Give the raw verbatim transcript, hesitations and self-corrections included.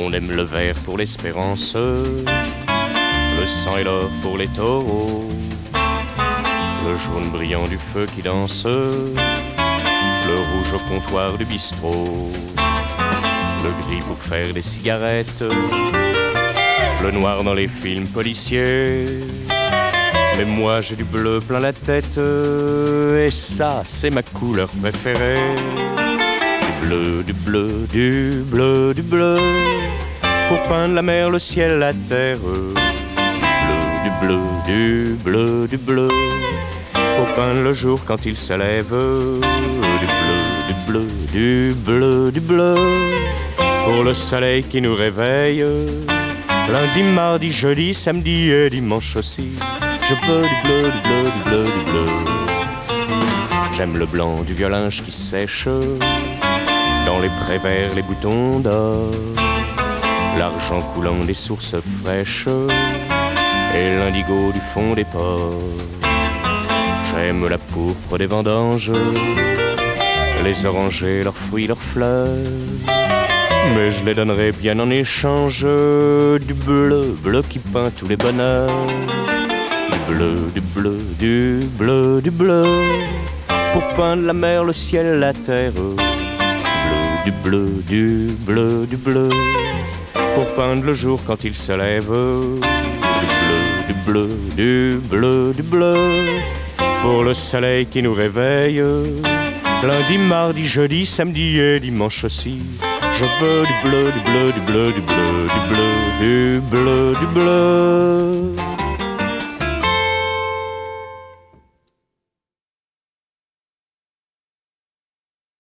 On aime le vert pour l'espérance, le sang et l'or pour les taureaux, le jaune brillant du feu qui danse, le rouge au comptoir du bistrot, le gris pour faire des cigarettes, le noir dans les films policiers. Mais moi j'ai du bleu plein la tête, et ça c'est ma couleur préférée. Du bleu, du bleu, du bleu, du bleu, pour peindre la mer, le ciel, la terre. Du bleu, du bleu, du bleu, pour peindre le jour quand il se lève. Du bleu, du bleu, du bleu, du bleu, pour le soleil qui nous réveille. Lundi, mardi, jeudi, samedi et dimanche aussi. Je veux du bleu, du bleu, du bleu, du bleu. J'aime le blanc du violinge qui sèche dans les prés verts, les boutons d'or, l'argent coulant des sources fraîches et l'indigo du fond des ports. J'aime la pourpre des vendanges, les orangers, leurs fruits, leurs fleurs, mais je les donnerai bien en échange du bleu, bleu qui peint tous les bonheurs. Du bleu, du bleu, du bleu, du bleu, pour peindre la mer, le ciel, la terre. Du bleu, du bleu, du bleu, pour peindre le jour quand il se lève. Du bleu, du bleu, du bleu, du bleu, pour le soleil qui nous réveille. Lundi, mardi, jeudi, samedi et dimanche aussi. Je veux du bleu, du bleu, du bleu, du bleu, du bleu, du bleu, du bleu.